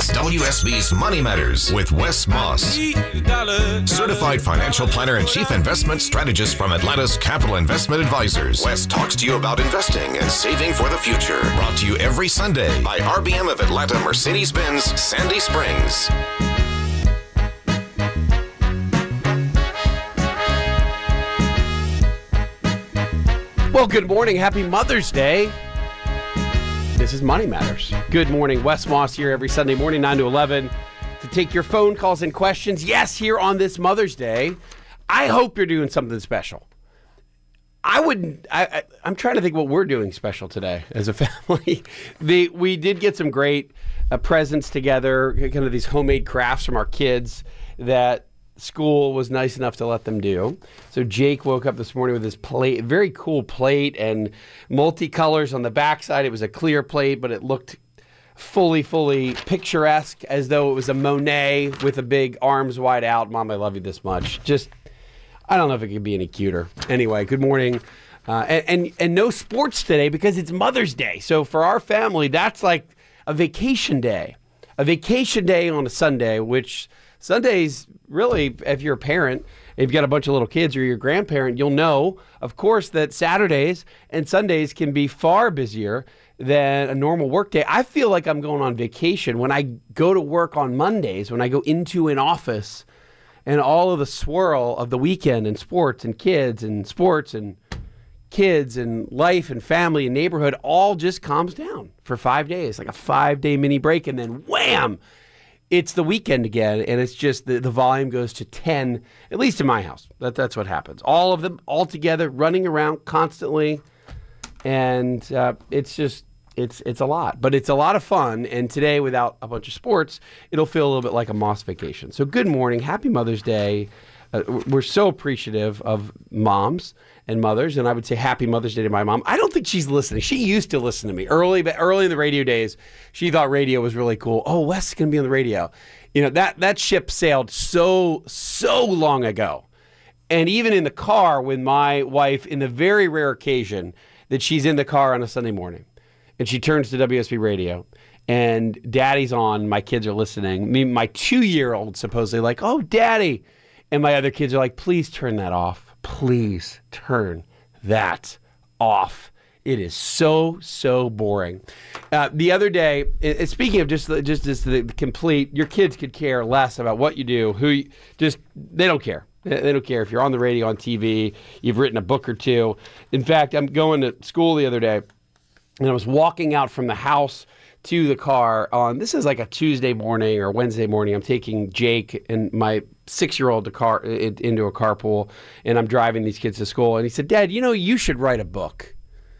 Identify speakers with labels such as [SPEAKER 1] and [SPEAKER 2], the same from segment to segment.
[SPEAKER 1] It's WSB's Money Matters with Wes Moss, certified financial planner and chief investment strategist from Atlanta's Capital Investment Advisors. Wes talks to you about investing and saving for the future. Brought to you every Sunday by RBM of Atlanta Mercedes-Benz Sandy Springs.
[SPEAKER 2] Well, good morning. Happy Mother's Day. This is Money Matters. Good morning. Wes Moss here every Sunday morning, 9 to 11, to take your phone calls and questions. Yes, here on this Mother's Day. I hope you're doing something special. I'm trying to think what we're doing special today as a family. We did get some great presents together, kind of these homemade crafts from our kids that school was nice enough to let them do. So Jake woke up this morning with his plate, very cool plate, and multicolors on the backside. It was a clear plate, but it looked fully picturesque, as though it was a Monet with a big arms wide out. Mom, I love you this much. Just, I don't know if it could be any cuter. Anyway, good morning. And no sports today because it's Mother's Day. So for our family, that's like a vacation day. A vacation day on a Sunday, which Sundays, really, if you're a parent, if you've got a bunch of little kids or you're a grandparent, you'll know, of course, that Saturdays and Sundays can be far busier than a normal work day. I feel like I'm going on vacation when I go to work on Mondays, when I go into an office, and all of the swirl of the weekend and sports and kids and sports and kids and life and family and neighborhood all just calms down for 5 days, like a 5-day mini break, and then wham! It's the weekend again, and it's just the volume goes to 10, at least in my house. That's what happens. All of them all together, running around constantly, and it's a lot. But it's a lot of fun, and today, without a bunch of sports, it'll feel a little bit like a Moss vacation. So good morning. Happy Mother's Day. We're so appreciative of moms and mothers, and I would say happy Mother's Day to my mom. I don't think she's listening. She used to listen to me early in the radio days. She thought radio was really cool. Oh, Wes is going to be on the radio. You know, that ship sailed so long ago. And even in the car with my wife, in the very rare occasion that she's in the car on a Sunday morning, and she turns to WSB radio, and Daddy's on, my kids are listening. My 2-year-old supposedly like, oh, Daddy. And my other kids are like, please turn that off. Please turn that off. It is so boring. The other day, speaking of just the complete, your kids could care less about what you do, they don't care. They don't care if you're on the radio, on TV, you've written a book or two. In fact, I'm going to school the other day, and I was walking out from the house to the car on, this is like a Tuesday morning or Wednesday morning. I'm taking Jake and my 6-year-old into a carpool, and I'm driving these kids to school. And he said, Dad, you should write a book.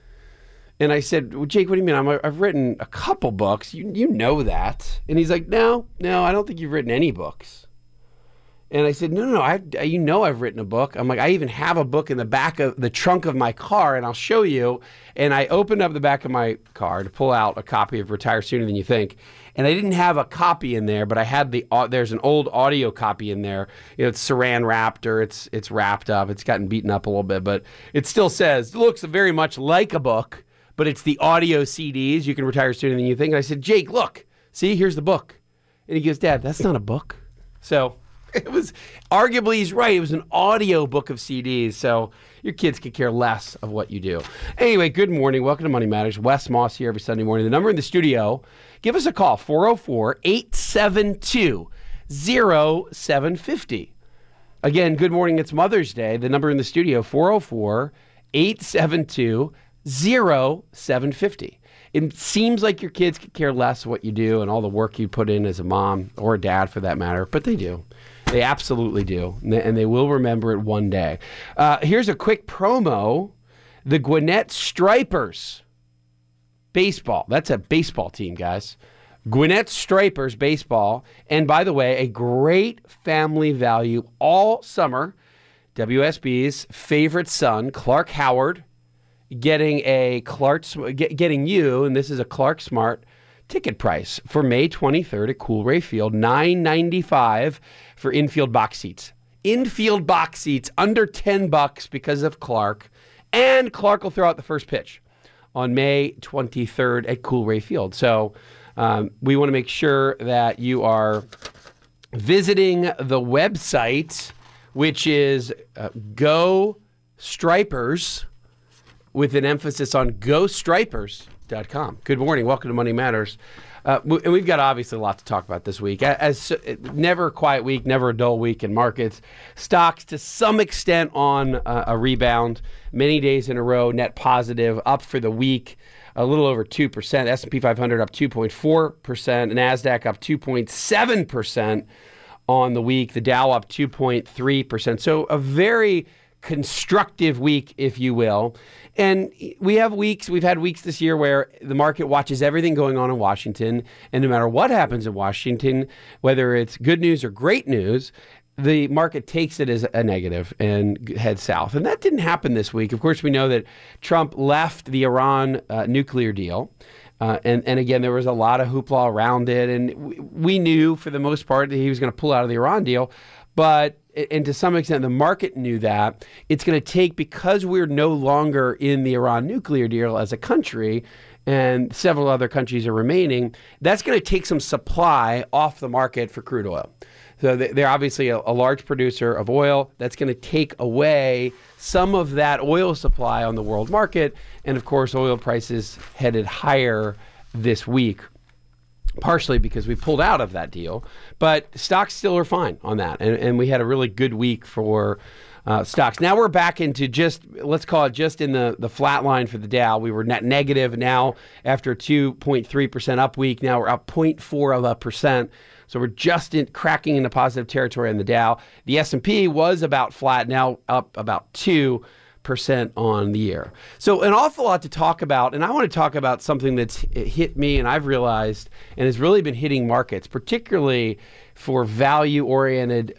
[SPEAKER 2] And I said, well, Jake, what do you mean? I've written a couple books. You know that. And he's like, no, I don't think you've written any books. And I said, no, I've written a book. I'm like, I even have a book in the back of the trunk of my car, and I'll show you. And I opened up the back of my car to pull out a copy of Retire Sooner Than You Think. And I didn't have a copy in there, but I had there's an old audio copy in there. It's saran wrapped, or it's wrapped up. It's gotten beaten up a little bit, but it still says, it looks very much like a book, but it's the audio CDs. You can retire sooner than you think. And I said, Jake, look, see, here's the book. And he goes, Dad, that's not a book. So it was, arguably he's right. It was an audio book of CDs. So your kids could care less of what you do. Anyway, good morning. Welcome to Money Matters. Wes Moss here every Sunday morning. The number in the studio, give us a call, 404-872-0750. Again, good morning. It's Mother's Day. The number in the studio, 404-872-0750. It seems like your kids could care less what you do and all the work you put in as a mom or a dad for that matter, but they do. They absolutely do, and they will remember it one day. Here's a quick promo. The Gwinnett Stripers baseball. That's a baseball team, guys. Gwinnett Stripers baseball. And by the way, a great family value all summer. WSB's favorite son, Clark Howard, getting you, and this is a Clark Smart ticket price for May 23rd at Coolray Field, $9.95 for infield box seats. Infield box seats under $10 because of Clark, and Clark will throw out the first pitch on May 23rd at Coolray Field. So We want to make sure that you are visiting the website, which is Go Stripers, with an emphasis on GoStripers.com. Good morning. Welcome to Money Matters. And we've got obviously a lot to talk about this week. As never a quiet week, never a dull week in markets. Stocks to some extent on a rebound. Many days in a row, net positive, up for the week, a little over 2%. S&P 500 up 2.4%. NASDAQ up 2.7% on the week. The Dow up 2.3%. So a very constructive week, if you will. And we've had weeks this year where the market watches everything going on in Washington, and no matter what happens in Washington, whether it's good news or great news, the market takes it as a negative and heads south. And that didn't happen this week. Of course, we know that Trump left the Iran nuclear deal. And again, there was a lot of hoopla around it. And we knew for the most part that he was going to pull out of the Iran deal. But, and to some extent, the market knew that. It's going to take, because we're no longer in the Iran nuclear deal as a country, and several other countries are remaining, that's going to take some supply off the market for crude oil. So they're obviously a large producer of oil. That's going to take away some of that oil supply on the world market. And of course, oil prices headed higher this week, partially because we pulled out of that deal. But stocks still are fine on that. And we had a really good week for stocks. Now we're back into just, let's call it just in the flat line for the Dow. We were net negative. Now, after a 2.3% up week, now we're up 0.4%. So we're just cracking into positive territory on the Dow. The S&P was about flat, now up about 2% on the year. So an awful lot to talk about, and I want to talk about something that's hit me and I've realized and has really been hitting markets, particularly for value-oriented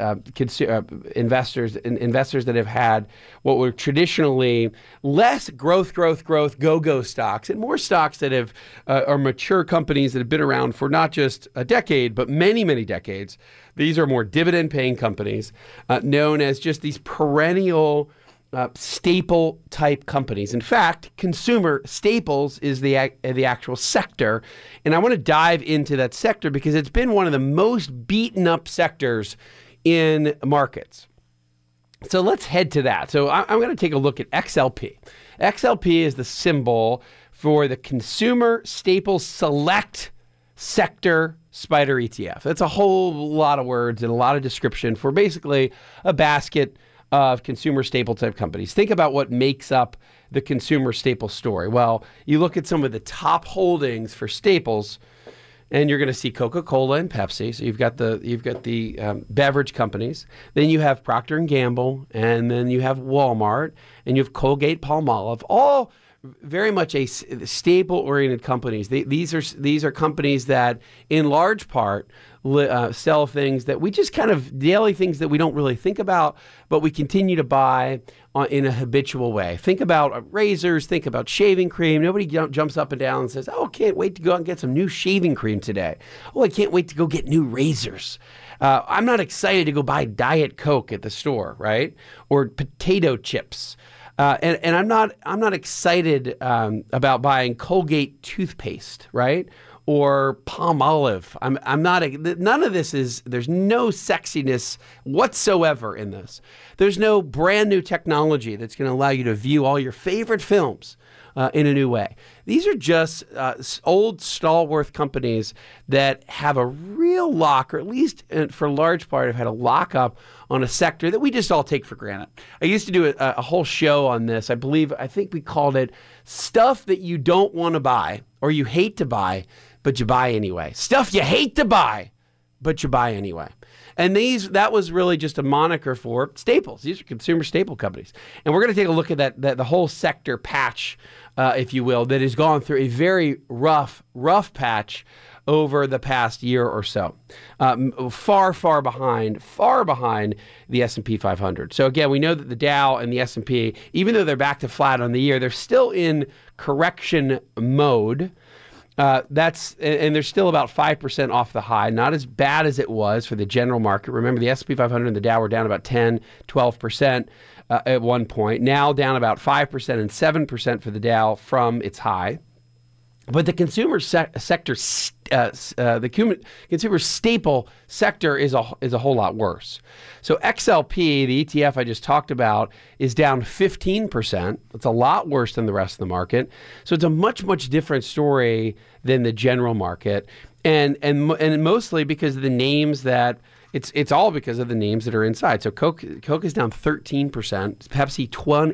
[SPEAKER 2] investors and investors that have had what were traditionally less growth, go-go stocks, and more stocks that have are mature companies that have been around for not just a decade, but many, many decades. These are more dividend-paying companies known as just these perennial staple type companies. In fact, consumer staples is the actual sector. And I want to dive into that sector because it's been one of the most beaten up sectors in markets. So let's head to that. So I'm going to take a look at XLP. XLP is the symbol for the Consumer Staples Select Sector Spider ETF. That's a whole lot of words and a lot of description for basically a basket of consumer staple type companies. Think about what makes up the consumer staple story. Well, you look at some of the top holdings for staples, and you're going to see Coca-Cola and Pepsi. So you've got the beverage companies. Then you have Procter & Gamble, and then you have Walmart, and you have Colgate-Palmolive. All very much a staple-oriented companies. These are companies that, in large part, sell things that we just kind of daily things that we don't really think about, but we continue to buy in a habitual way. Think about razors. Think about shaving cream. Nobody jumps up and down and says, "Oh, I can't wait to go out and get some new shaving cream today." "Oh, I can't wait to go get new razors." I'm not excited to go buy Diet Coke at the store, right? Or potato chips. And I'm not excited about buying Colgate toothpaste, right? Or Palmolive. I'm not. None of this is. There's no sexiness whatsoever in this. There's no brand new technology that's going to allow you to view all your favorite films in a new way. These are just old stalwart companies that have a real lock, or at least for a large part have had a lockup on a sector that we just all take for granted. I used to do a whole show on this. I think we called it Stuff That You Don't Want to Buy or You Hate to Buy, but You Buy Anyway. Stuff you hate to buy, but you buy anyway. And that was really just a moniker for staples. These are consumer staple companies. And we're going to take a look at that the whole sector patch, if you will, that has gone through a very rough patch over the past year or so. Far behind the S&P 500. So again, we know that the Dow and the S&P, even though they're back to flat on the year, they're still in correction mode. And they're still about 5% off the high, not as bad as it was for the general market. Remember, the S&P 500 and the Dow were down about 10, 12% at one point. Now down about 5% and 7% for the Dow from its high. But the consumer sector, consumer staple sector is a whole lot worse. So XLP, the ETF I just talked about, is down 15%. It's a lot worse than the rest of the market. So it's a much, much different story than the general market, and mostly because of the names that. It's all because of the names that are inside. So Coke is down 13%, Pepsi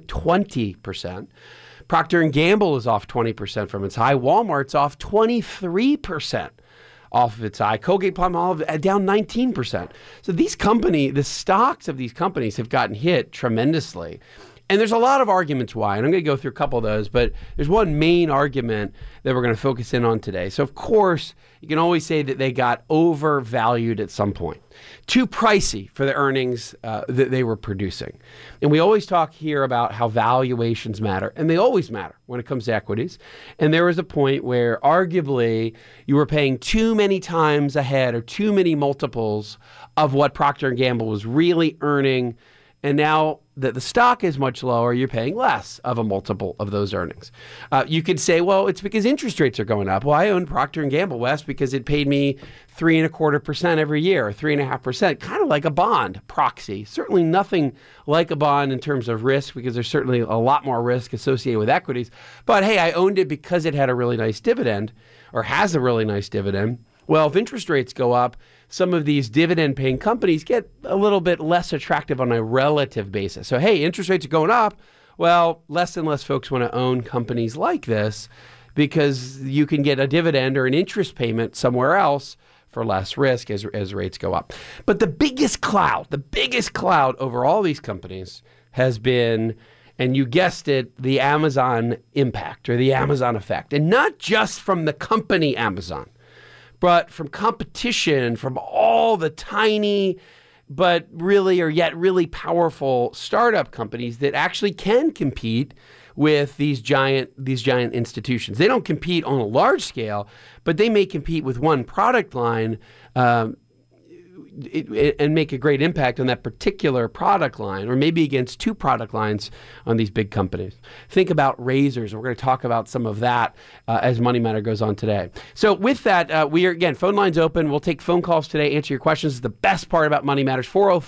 [SPEAKER 2] 20%. Procter & Gamble is off 20% from its high. Walmart's off 23% off of its high. Colgate-Palmolive down 19%. So the stocks of these companies have gotten hit tremendously. And there's a lot of arguments why, and I'm going to go through a couple of those, but there's one main argument that we're going to focus in on today. So, of course, you can always say that they got overvalued at some point. Too pricey for the earnings that they were producing. And we always talk here about how valuations matter, and they always matter when it comes to equities. And there was a point where arguably you were paying too many times ahead or too many multiples of what Procter & Gamble was really earning. And now that the stock is much lower, you're paying less of a multiple of those earnings. You could say, well, it's because interest rates are going up. Well, I own Procter & Gamble, Wes, because it paid me 3.25% every year, or 3.5%, kind of like a bond proxy. Certainly nothing like a bond in terms of risk, because there's certainly a lot more risk associated with equities. But hey, I owned it because it had a really nice dividend, or has a really nice dividend. Well, if interest rates go up, some of these dividend-paying companies get a little bit less attractive on a relative basis. So, hey, interest rates are going up. Well, less and less folks want to own companies like this because you can get a dividend or an interest payment somewhere else for less risk as rates go up. But the biggest cloud over all these companies has been, and you guessed it, the Amazon impact or the Amazon effect. And not just from the company Amazon, but from competition, from all the tiny but really powerful startup companies that actually can compete with these giant institutions. They don't compete on a large scale, but they may compete with one product line and make a great impact on that particular product line, or maybe against two product lines on these big companies. Think about razors. We're going to talk about some of that as Money Matter goes on today. So with that, we are, again, phone lines open. We'll take phone calls today, answer your questions. The best part about Money Matters,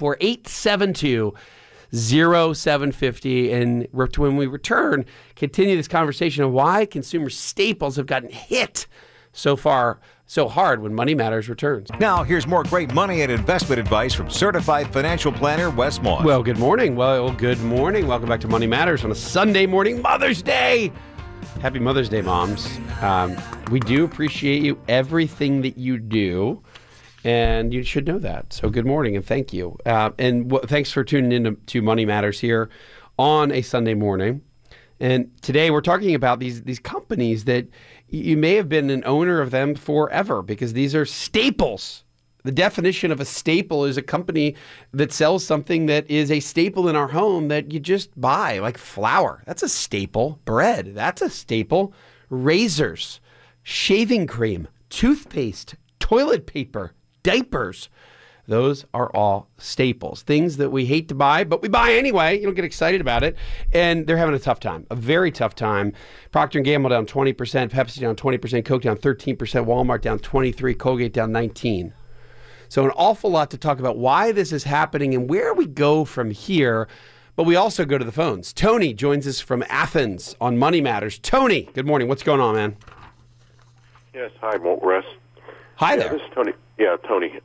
[SPEAKER 2] 404-872-0750. And when we return, continue this conversation on why consumer staples have gotten hit so hard when Money Matters returns.
[SPEAKER 3] Now, here's more great money and investment advice from certified financial planner Wes Moss.
[SPEAKER 2] Well, good morning. Welcome back to Money Matters on a Sunday morning, Mother's Day. Happy Mother's Day, moms. We do appreciate you, everything that you do, and you should know that. So good morning and thank you. Thanks for tuning in to Money Matters here on a Sunday morning. And today we're talking about these companies that you may have been an owner of them forever, because these are staples. The definition of a staple is a company that sells something that is a staple in our home that you just buy, like flour. That's a staple. Bread, that's a staple. Razors, shaving cream, toothpaste, toilet paper, diapers. Those are all staples, things that we hate to buy, but we buy anyway. You don't get excited about it. And they're having a tough time, a very tough time. Procter & Gamble down 20%, Pepsi down 20%, Coke down 13%, Walmart down 23%, Colgate down 19%. So an awful lot to talk about why this is happening and where we go from here. But we also go to the phones. Tony joins us from Athens on Money Matters. Tony, good morning. What's going on, man?
[SPEAKER 4] Yes, hi, Wes.
[SPEAKER 2] Hi there.
[SPEAKER 4] This is Tony. Yeah, Tony.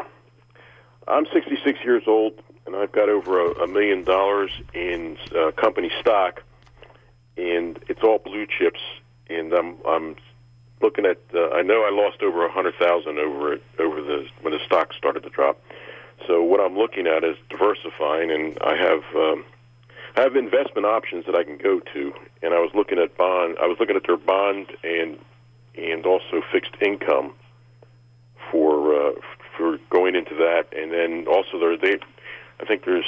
[SPEAKER 4] I'm 66 years old, and I've got over $1 million in company stock, and it's all blue chips. And I'm looking at. I know I lost over $100,000 when the stock started to drop. So what I'm looking at is diversifying, and I have investment options that I can go to. And I was looking at their bond and also fixed income for going into that, and then also I think there's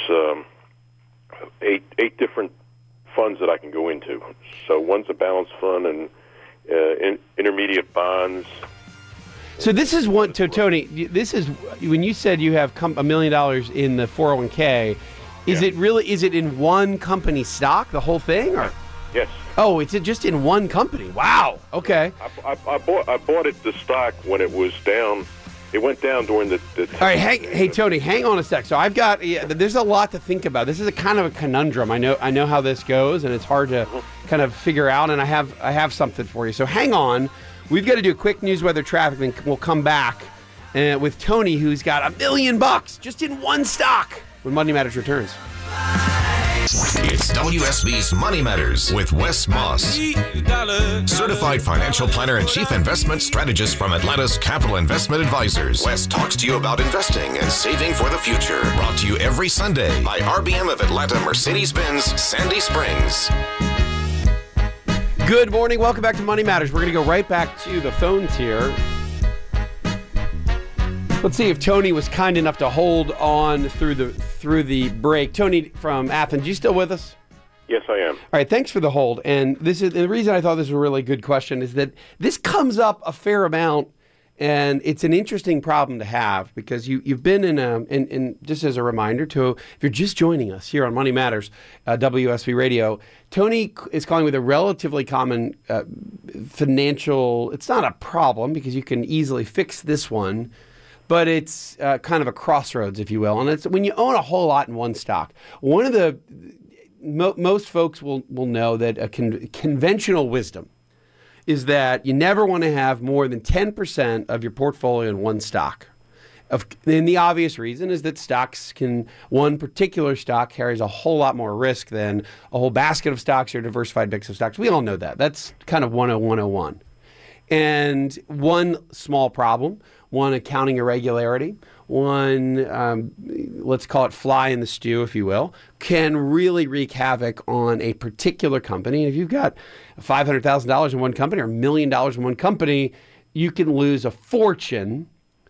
[SPEAKER 4] 8 different funds that I can go into. So one's a balanced fund and intermediate bonds.
[SPEAKER 2] So this is one. So Tony, this is when you said you have $1 million in the 401k. Is it in one company stock, the whole thing, or?
[SPEAKER 4] Yes.
[SPEAKER 2] Oh, it's just in one company. Wow. Okay.
[SPEAKER 4] I bought the stock when it was down. It went down during the
[SPEAKER 2] All right, hey Tony, hang on a sec. So I've got there's a lot to think about. This is a kind of a conundrum. I know how this goes, and it's hard to kind of figure out. And I have something for you. So hang on. We've got to do a quick news, weather, traffic, and we'll come back with Tony, who's got $1 million just in one stock when Money Matters returns.
[SPEAKER 1] It's WSB's Money Matters with Wes Moss, certified financial planner and chief investment strategist from Atlanta's Capital Investment Advisors. Wes talks to you about investing and saving for the future. Brought to you every Sunday by RBM of Atlanta Mercedes-Benz Sandy Springs.
[SPEAKER 2] Good morning. Welcome back to Money Matters. We're going to go right back to the phones here. Let's see if Tony was kind enough to hold on through the break. Tony from Athens, you still with us?
[SPEAKER 4] Yes, I am.
[SPEAKER 2] All right, thanks for the hold. And the reason I thought this was a really good question is that this comes up a fair amount, and it's an interesting problem to have because you've been in just as a reminder if you're just joining us here on Money Matters, WSB Radio, Tony is calling with a relatively common financial. It's not a problem because you can easily fix this one. But it's kind of a crossroads, if you will. And it's when you own a whole lot in one stock. One of the most folks will know that a conventional wisdom is that you never want to have more than 10% of your portfolio in one stock. And the obvious reason is that one particular stock carries a whole lot more risk than a whole basket of stocks or a diversified mix of stocks. We all know that. That's kind of 101. And one small problem, one accounting irregularity, one, let's call it fly in the stew, if you will, can really wreak havoc on a particular company. And if you've got $500,000 in one company or $1 million in one company, you can lose a fortune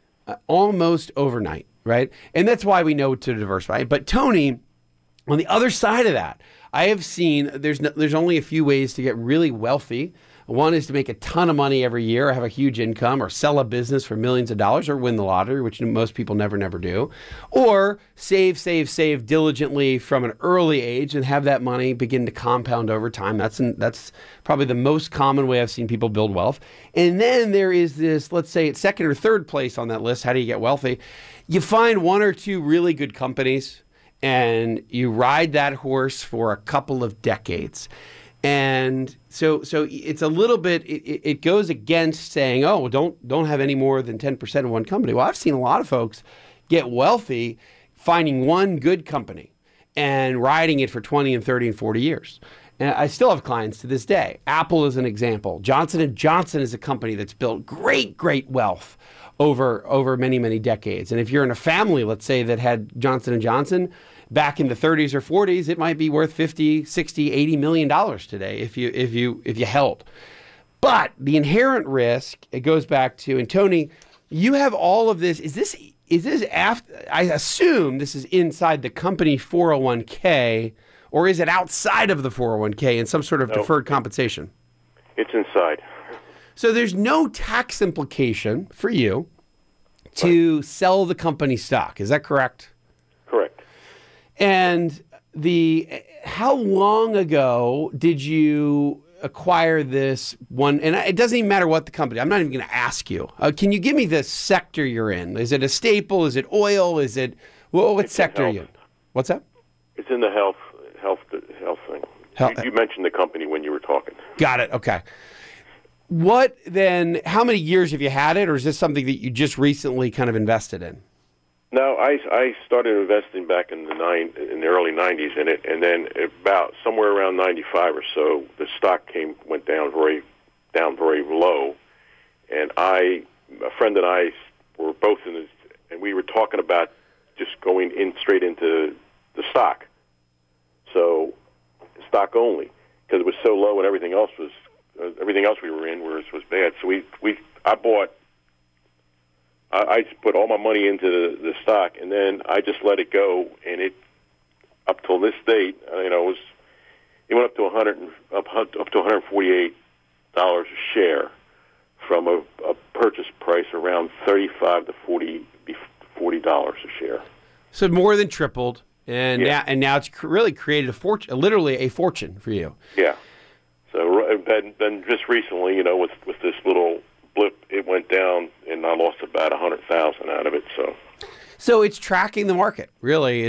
[SPEAKER 2] almost overnight, right? And that's why we know to diversify. But Tony, on the other side of that, I have seen there's only a few ways to get really wealthy. One is to make a ton of money every year, or have a huge income, or sell a business for millions of dollars, or win the lottery, which most people never do. Or save diligently from an early age and have that money begin to compound over time. That's probably the most common way I've seen people build wealth. And then there is this, let's say it's second or third place on that list. How do you get wealthy? You find one or two really good companies and you ride that horse for a couple of decades. And so it's a little bit, it goes against saying, oh, don't have any more than 10% in one company. Well, I've seen a lot of folks get wealthy finding one good company and riding it for 20 and 30 and 40 years. And I still have clients to this day. Apple is an example. Johnson & Johnson is a company that's built great wealth over many, many decades. And if you're in a family, let's say, that had Johnson & Johnson back in the 30s or 40s, it might be worth 50, 60, 80 million dollars today if you held. But the inherent risk, it goes back to, and Tony, you have all of this. Is this after? I assume this is inside the company 401k, or is it outside of the 401k in some sort of deferred compensation?
[SPEAKER 4] It's inside.
[SPEAKER 2] So there's no tax implication for you to sell the company stock. Is that correct?
[SPEAKER 4] Correct.
[SPEAKER 2] And how long ago did you acquire this one? And it doesn't even matter what the company. I'm not even going to ask you. Can you give me the sector you're in? Is it a staple? Is it oil? Is it what sector are you in? What's that?
[SPEAKER 4] It's in the health thing. You mentioned the company when you were talking.
[SPEAKER 2] Got it. Okay. What then? How many years have you had it, or is this something that you just recently kind of invested in?
[SPEAKER 4] No, I started investing back in the early 90s in it, and then about somewhere around 95 or so, the stock went down very low, and a friend and I were both in this, and we were talking about just going straight into the stock, so stock only, because it was so low and everything else we were in was bad. So I just put all my money into the stock, and then I just let it go. And it, up till this date, it went up to $148 a share from a purchase price around $35 to $40 a share.
[SPEAKER 2] So more than tripled, and
[SPEAKER 4] yeah.
[SPEAKER 2] now it's really created literally a fortune for you.
[SPEAKER 4] Yeah. So then just recently, with this little blip, it went down, and I lost about 100,000 out of it.
[SPEAKER 2] So it's tracking the market. Really,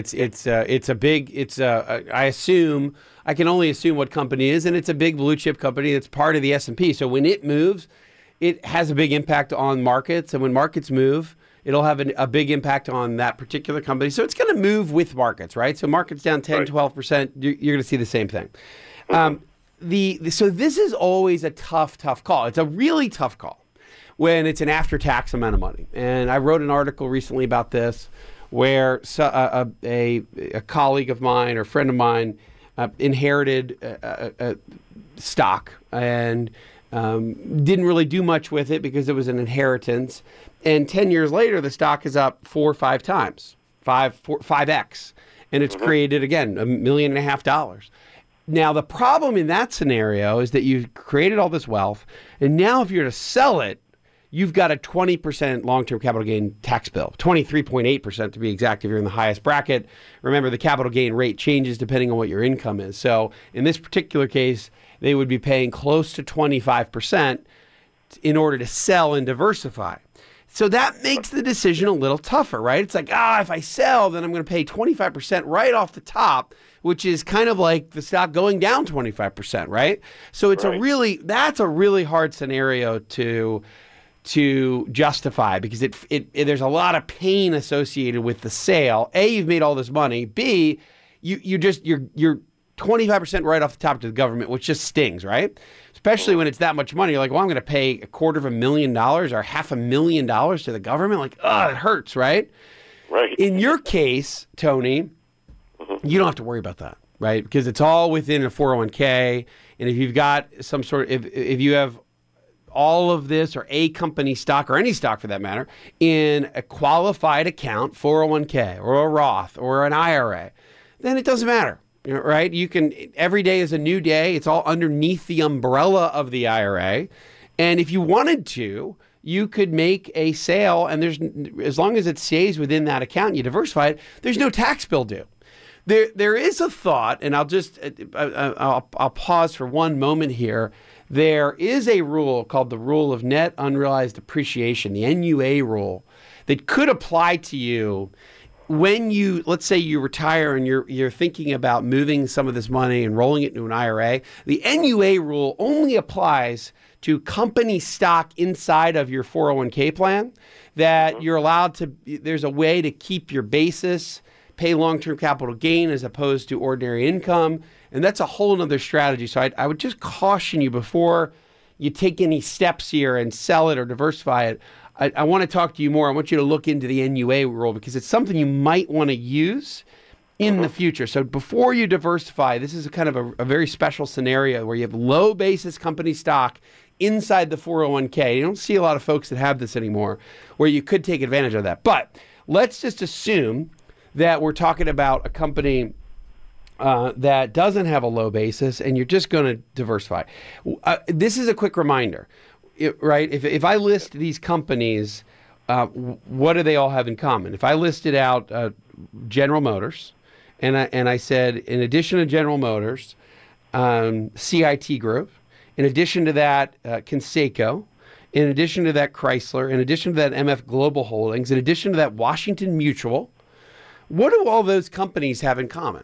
[SPEAKER 2] I assume, I can only assume what company it is, and it's a big blue chip company that's part of the S&P. So when it moves, it has a big impact on markets, and when markets move, it'll have a big impact on that particular company. So it's going to move with markets, right? So markets down 10,
[SPEAKER 4] right.
[SPEAKER 2] 12%, you're going to see the same thing. So this is always a tough call. It's a really tough call when it's an after-tax amount of money. And I wrote an article recently about this where a colleague of mine or friend of mine inherited a stock and didn't really do much with it because it was an inheritance. And 10 years later, the stock is up 4 or 5 times, 5x. And it's created, again, $1.5 million. Now, the problem in that scenario is that you've created all this wealth, and now if you're to sell it, you've got a 20% long-term capital gain tax bill, 23.8% to be exact if you're in the highest bracket. Remember, the capital gain rate changes depending on what your income is. So in this particular case, they would be paying close to 25% in order to sell and diversify. So that makes the decision a little tougher, right? It's like, if I sell, then I'm going to pay 25% right off the top, which is kind of like the stock going down 25%, right? So it's that's a really hard scenario to justify because there's a lot of pain associated with the sale. A, you've made all this money. B, you're 25% right off the top to the government, which just stings, right? Especially when it's that much money. You're like, well, I'm going to pay $250,000 or $500,000 to the government. Like, it hurts, right?
[SPEAKER 4] Right.
[SPEAKER 2] In your case, Tony, you don't have to worry about that, right? Because it's all within a 401k. And if you've got some sort of, if you have all of this or a company stock or any stock for that matter in a qualified account, 401k or a Roth or an IRA, then it doesn't matter. Right? You can, every day is a new day. It's all underneath the umbrella of the IRA. And if you wanted to, you could make a sale and as long as it stays within that account, you diversify it, there's no tax bill due. There is a thought, and I'll pause for one moment here. There is a rule called the rule of net unrealized appreciation, the NUA rule, that could apply to you when let's say you retire and you're thinking about moving some of this money and rolling it into an IRA. The NUA rule only applies to company stock inside of your 401k plan, that you're allowed to, there's a way to keep your basis, pay long-term capital gain as opposed to ordinary income. And that's a whole other strategy. So I would just caution you before you take any steps here and sell it or diversify it. I want to talk to you more. I want you to look into the NUA rule because it's something you might want to use in the future. So before you diversify, this is a kind of a very special scenario where you have low basis company stock inside the 401k. You don't see a lot of folks that have this anymore, where you could take advantage of that. But let's just assume that we're talking about a company that doesn't have a low basis and you're just going to diversify. This is a quick reminder. Right? If I list these companies, what do they all have in common? If I listed out General Motors, and I said, in addition to General Motors, CIT Group, in addition to that, Conseco, in addition to that, Chrysler, in addition to that, MF Global Holdings, in addition to that, Washington Mutual, what do all those companies have in common?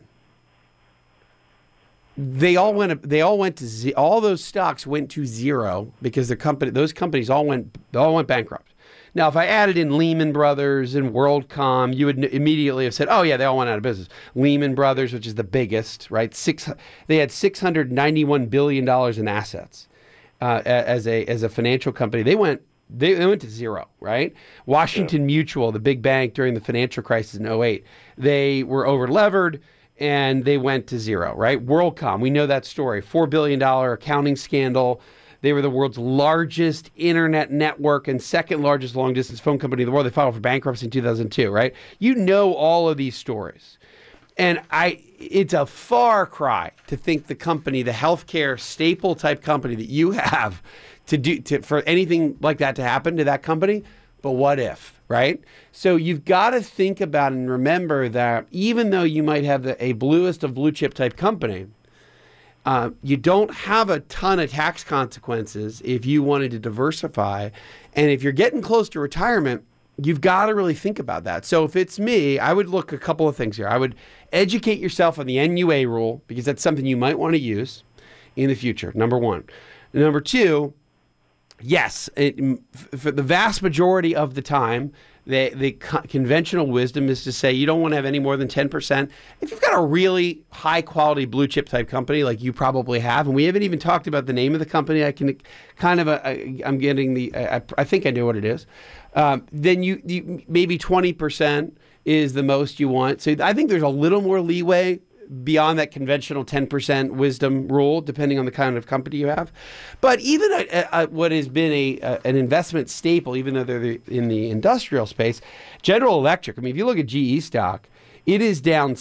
[SPEAKER 2] All those stocks went to zero because those companies all went bankrupt. Now, if I added in Lehman Brothers and WorldCom, you would immediately have said, oh yeah, they all went out of business. Lehman Brothers, which is the biggest, right? They had $691 billion in assets as a financial company. They went to zero, right? Washington Mutual, the big bank during the financial crisis in 2008, they were over-levered and they went to zero, right? WorldCom, we know that story, $4 billion accounting scandal. They were the world's largest internet network and second largest long-distance phone company in the world. They filed for bankruptcy in 2002, right? You know all of these stories. And it's a far cry to think the company, the healthcare staple type company that you have for anything like that to happen to that company. But what if, right? So you've got to think about and remember that even though you might have a bluest of blue chip type company, You don't have a ton of tax consequences if you wanted to diversify. And if you're getting close to retirement, you've got to really think about that. So if it's me, I would look a couple of things here. I would educate yourself on the NUA rule, because that's something you might want to use in the future, number one. Number two, yes, for the vast majority of the time, the conventional wisdom is to say you don't want to have any more than 10%. If you've got a really high quality blue chip type company like you probably have, and we haven't even talked about the name of the company, I can kind of, I'm getting I think I know what it is. Then you maybe 20% is the most you want. So I think there's a little more leeway beyond that conventional 10% wisdom rule, depending on the kind of company you have. But even what has been an investment staple, even though they're in the industrial space, General Electric, I mean, if you look at GE stock, it is down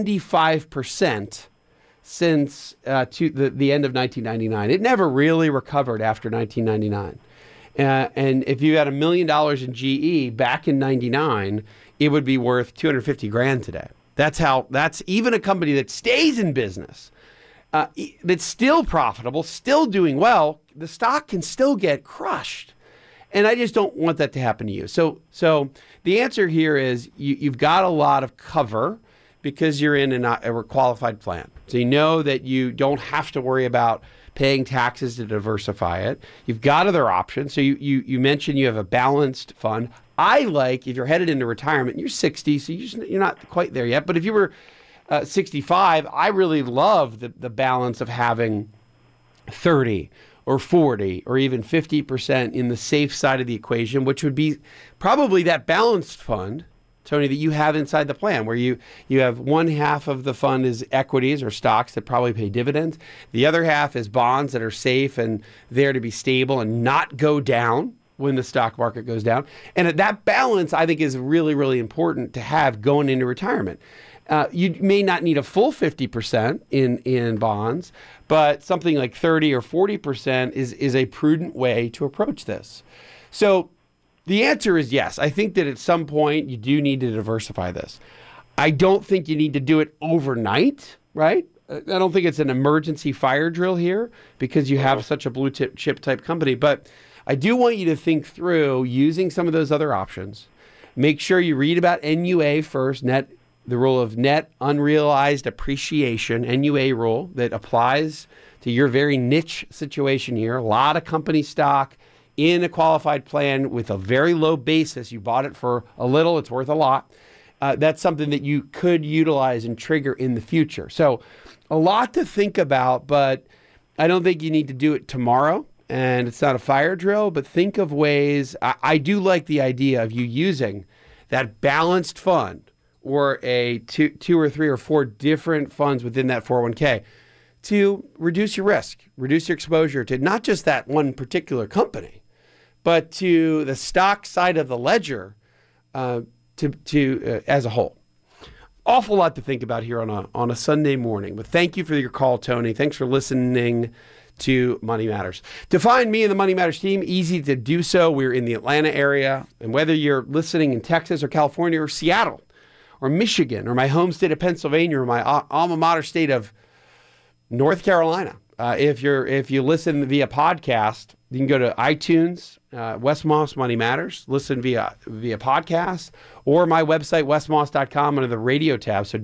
[SPEAKER 2] 75% since the end of 1999. It never really recovered after 1999. And if you had $1 million in GE back in 99, it would be worth $250,000 today. That's even a company that stays in business, that's still profitable, still doing well, the stock can still get crushed. And I just don't want that to happen to you. So the answer here is you've got a lot of cover because you're in a qualified plan. So you know that you don't have to worry about paying taxes to diversify it. You've got other options. So you mentioned you have a balanced fund. I like, if you're headed into retirement, you're 60, so you're not quite there yet. But if you were 65, I really love the balance of having 30 or 40 or even 50% in the safe side of the equation, which would be probably that balanced fund, Tony, that you have inside the plan, where you have one half of the fund is equities or stocks that probably pay dividends. The other half is bonds that are safe and there to be stable and not go down when the stock market goes down. And that balance, I think, is really, really important to have going into retirement. You may not need a full 50% in bonds, but something like 30 or 40% is a prudent way to approach this. So the answer is yes. I think that at some point you do need to diversify this. I don't think you need to do it overnight, right? I don't think it's an emergency fire drill here because you have such a blue chip type company. But I do want you to think through using some of those other options. Make sure you read about NUA first, the rule of net unrealized appreciation, NUA rule that applies to your very niche situation here. A lot of company stock in a qualified plan with a very low basis. You bought it for a little, it's worth a lot. That's something that you could utilize and trigger in the future. So a lot to think about, but I don't think you need to do it tomorrow. And it's not a fire drill, but think of ways. I do like the idea of you using that balanced fund or a two or three or four different funds within that 401k to reduce your risk, reduce your exposure to not just that one particular company, but to the stock side of the ledger as a whole. Awful lot to think about here on a Sunday morning. But thank you for your call, Tony. Thanks for listening to Money Matters. To find me and the Money Matters team, easy to do so. We're in the Atlanta area. And whether you're listening in Texas or California or Seattle or Michigan or my home state of Pennsylvania or my alma mater state of North Carolina, if you listen via podcast, you can go to iTunes, Wes Moss Money Matters, listen via podcast, or my website, wesmoss.com, under the radio tab. So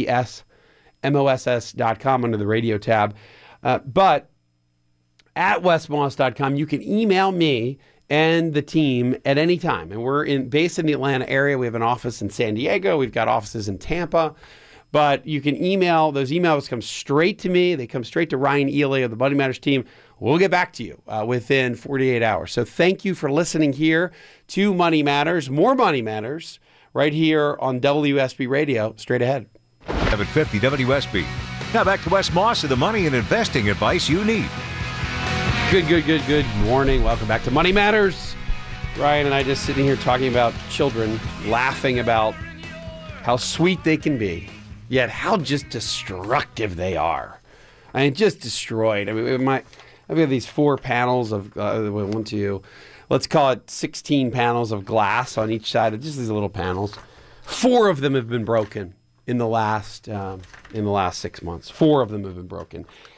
[SPEAKER 2] WESMOSS.com under the radio tab. But at wesmoss.com, you can email me and the team at any time. And we're based in the Atlanta area. We have an office in San Diego. We've got offices in Tampa. But you can email. Those emails come straight to me. They come straight to Ryan Ely of the Money Matters team. We'll get back to you within 48 hours. So thank you for listening here to Money Matters. More Money Matters right here on WSB Radio. Straight ahead.
[SPEAKER 3] 750 WSB. Now back to Wes Moss of the money and investing advice you need.
[SPEAKER 2] Good morning. Welcome back to Money Matters. Ryan and I just sitting here talking about children, laughing about how sweet they can be, yet how just destructive they are. I mean, just destroyed. I mean, I've got these 4 panels of, let's call it 16 panels of glass on each side of just these little panels. 4 of them have been broken in the last 6 months. 4 of them have been broken.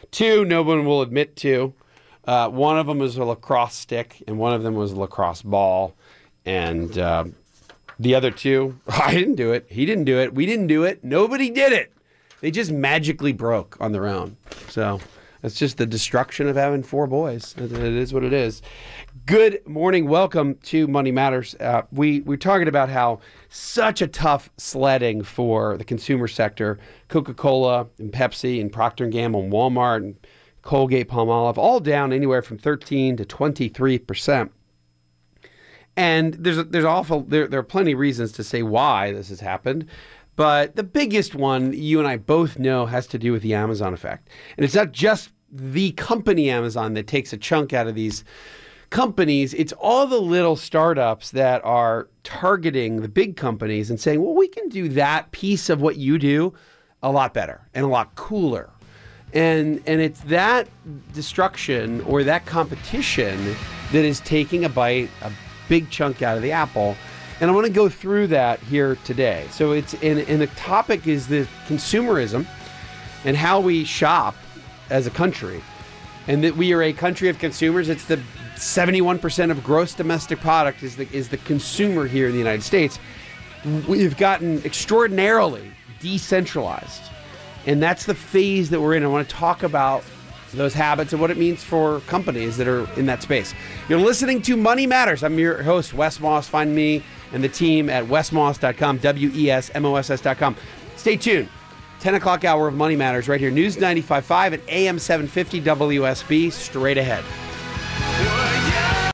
[SPEAKER 2] Two, no one will admit to. One of them was a lacrosse stick, and one of them was a lacrosse ball. And the other two, I didn't do it. He didn't do it. We didn't do it. Nobody did it. They just magically broke on their own. So it's just the destruction of having four boys. It is what it is. Good morning. Welcome to Money Matters. We're talking about how such a tough sledding for the consumer sector. Coca-Cola and Pepsi and Procter & Gamble and Walmart and Colgate, Palmolive, all down anywhere from 13 to 23%. And there are plenty of reasons to say why this has happened. But the biggest one you and I both know has to do with the Amazon effect. And it's not just the company Amazon that takes a chunk out of these companies. It's all the little startups that are targeting the big companies and saying, well, we can do that piece of what you do a lot better and a lot cooler. And it's that destruction or that competition that is taking a big chunk out of the apple. And I want to go through that here today. So and the topic is the consumerism and how we shop as a country. And that we are a country of consumers. It's the 71% of gross domestic product is the consumer here in the United States. We've gotten extraordinarily decentralized. And that's the phase that we're in. I want to talk about those habits and what it means for companies that are in that space. You're listening to Money Matters. I'm your host, Wes Moss. Find me and the team at wesmoss.com, WESMOSS.com. Stay tuned. 10 o'clock hour of Money Matters right here. News 95.5 at AM 750 WSB. Straight ahead.